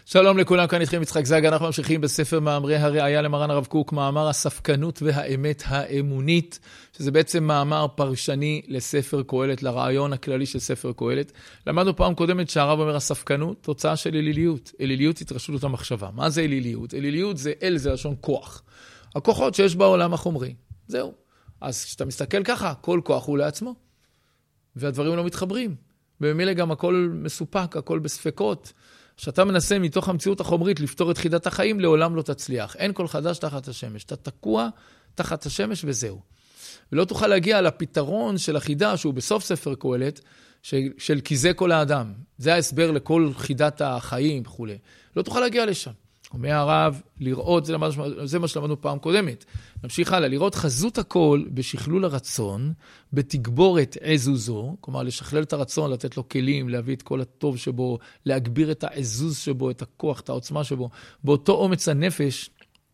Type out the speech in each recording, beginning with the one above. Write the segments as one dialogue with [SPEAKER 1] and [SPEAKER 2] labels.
[SPEAKER 1] שלום לכולם, כאן איתכם יצחק זג, אנחנו ממשיכים בספר מאמרי הראיה למרן הרב קוק, מאמר הספקנות והאמת האמונית, שזה בעצם מאמר פרשני לספר קהלת, לרעיון הכללי של ספר קהלת. למדנו פעם קודמת שהרב אומר הספקנות, תוצאה של אליליות. אליליות התרשלות המחשבה. מה זה אליליות? אליליות זה אל, זה לשון כוח. הכוחות שיש בעולם החומרי. זהו. אז כשאתה מסתכל ככה, כל כוח הוא לעצמו. והדברים לא מתחברים. ובמילא גם הכל מסופק, הכל בספקות. כשאתה מנסה מתוך המציאות החומרית לפתור את חידת החיים, לעולם לא תצליח. אין כל חדש תחת השמש. אתה תקוע תחת השמש וזהו. ולא תוכל להגיע לפתרון של החידה, שהוא בסוף ספר קהלת, של כי זה כל האדם. זה ההסבר לכל חידת החיים וכו'. לא תוכל להגיע לשם. אומר הרב, לראות, זה מה שלמדנו פעם קודמת. נמשיך הלאה, לראות חזות הכל בשכלול הרצון, בתגבורת עזוזו, כלומר לשכלל את הרצון, לתת לו כלים, להביא את כל הטוב שבו, להגביר את העזוז שבו, את הכוח, את העוצמה שבו, באותו אומץ הנפש,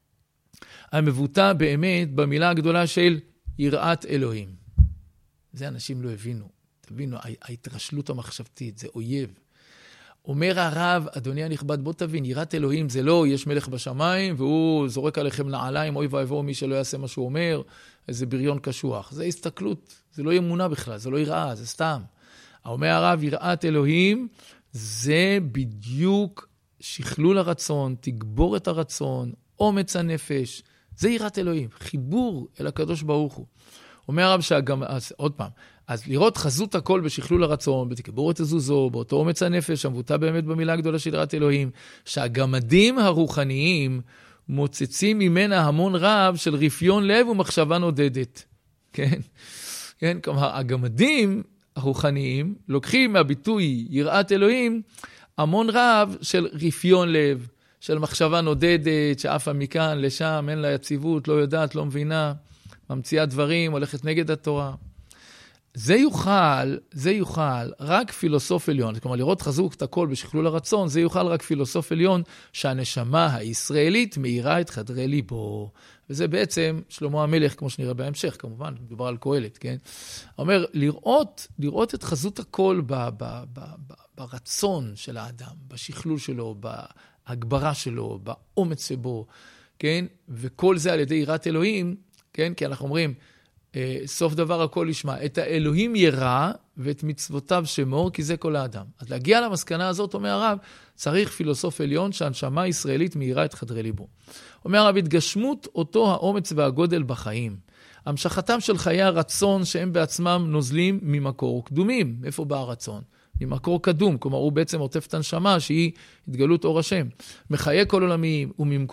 [SPEAKER 1] המבוטא באמת במילה הגדולה של יראת אלוהים. זה אנשים לא הבינו. תבינו, ההתרשלות המחשבתית, זה אויב. אומר הרב, אדוני הנכבד, בוא תבין, יראת אלוהים זה לא, יש מלך בשמיים, והוא זורק עליכם נעליים, אוי ואבוא מי שלא יעשה מה שהוא אומר, איזה בריון קשוח. זה הסתכלות, זה לא אמונה בכלל, זה לא יראה, זה סתם. אומר הרב, יראת אלוהים, זה בדיוק שכלול הרצון, תגבור את הרצון, אומץ הנפש, זה יראת אלוהים, חיבור אל הקדוש ברוך הוא. אומר הרב עוד פעם, אז לראות חזות הכל בשכלול הרצון, בתגבורת הזוזו, באותו אומץ הנפש, המבוטא באמת במילה הגדולה של יראת אלוהים, שהגמדים הרוחניים מוצצים ממנה המון רב של רפיון לב ומחשבה נודדת. כן? כן? כלומר, הגמדים הרוחניים לוקחים מהביטוי יראת אלוהים המון רב של רפיון לב, של מחשבה נודדת, שעפה מכאן לשם, אין לה יציבות, לא יודעת, לא מבינה, ממציאה דברים, הולכת נגד התורה. זה יוכל רק פילוסוף עליון, כלומר לראות חזוק את הכל בשכלול הרצון, זה יוכל רק פילוסוף עליון שהנשמה הישראלית מאירה את חדרי ליבו. וזה בעצם שלמה המלך, כמו שנראה בהמשך, כמובן, מדובר על קהלת, כן? אומר, לראות את חזות הכל ברצון של האדם, בשכלול שלו, בהגברה שלו, באומץ שבו, כן? וכל זה על ידי יראת אלוהים, כן? כי אנחנו אומרים, סוף דבר הכל ישמע, את האלוהים ירא ואת מצוותיו שמור, כי זה כל האדם. אז להגיע למסקנה הזאת, אומר הרב, צריך פילוסוף עליון שהנשמה הישראלית מאירה את חדרי ליבו. אומר הרב, התגשמות אותו האומץ והגודל בחיים. המשכתם של חיי הרצון שהם בעצמם נוזלים ממקור קדומים. איפה בא הרצון? ממקור קדום, כלומר הוא בעצם עוטף את הנשמה שהיא התגלות אור השם. מחיי כל עולמיים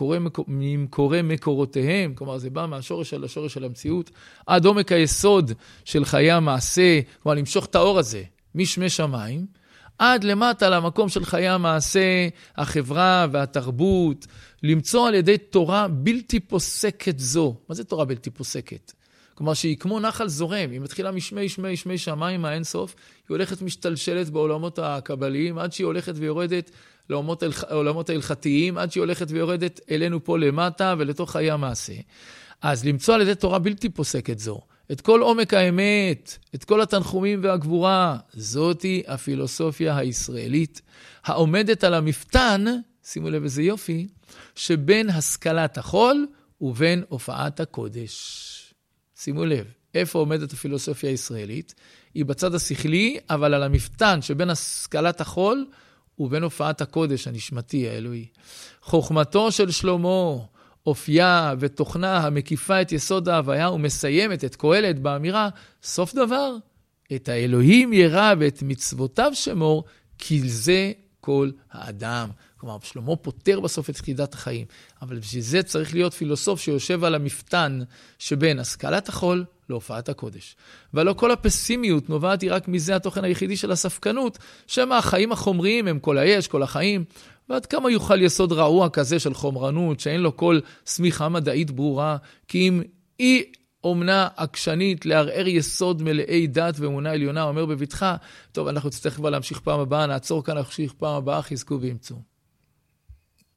[SPEAKER 1] וממקורי מקורותיהם, כלומר זה בא מהשורש של השורש של המציאות, עד עומק היסוד של חיי המעשה, כלומר למשוך את האור הזה משמי שמיים, עד למטה למקום של חיי המעשה, החברה והתרבות, למצוא על ידי תורה בלתי פוסקת זו. מה זה תורה בלתי פוסקת? כלומר שהיא כמו נחל זורם, היא מתחילה משמי שמיים האינסוף, היא הולכת משתלשלת בעולמות הקבליים, עד שהיא הולכת ויורדת לעולמות ההלכתיים, עד שהיא הולכת ויורדת אלינו פה למטה ולתוך חיי המעשה. אז למצוא על ידי תורה בלתי פוסקת זו, את כל עומק האמת, את כל התנחומים והגבורה, זאתי הפילוסופיה הישראלית, העומדת על המפתן, שימו לב איזה יופי, שבין השכלת החול ובין הופעת הקודש. שימו לב, איפה עומדת הפילוסופיה הישראלית? היא בצד השכלי, אבל על המפתן שבין השכלת החול ובין הופעת הקודש הנשמתי האלוהי. חוכמתו של שלמה, אופייה ותוכנה המקיפה את יסוד ההוויה ומסיימת את קהלת באמירה, סוף דבר, את האלוהים ירא ואת מצוותיו שמור, כי זה כל האדם. כלומר, שלמה פותר בסוף את חידת החיים, אבל בשביל זה צריך להיות פילוסוף שיושב על המפתן שבין השכלת החול להופעת הקודש. ולא כל הפסימיות נובעת היא רק מזה התוכן היחידי של הספקנות, שמה החיים החומריים הם כל היש, כל החיים, ועד כמה יוכל יסוד רעוע כזה של חומרנות, שאין לו כל סמיכה מדעית ברורה, כי אם אי אומנה עקשנית לערער יסוד מלאי דת ואמונה עליונה, אומר בביטחה, טוב, אנחנו נצטרך כבר להמשיך פעם הבאה, נעצור כאן, נמשיך פעם הבאה, חזקו ואמצו.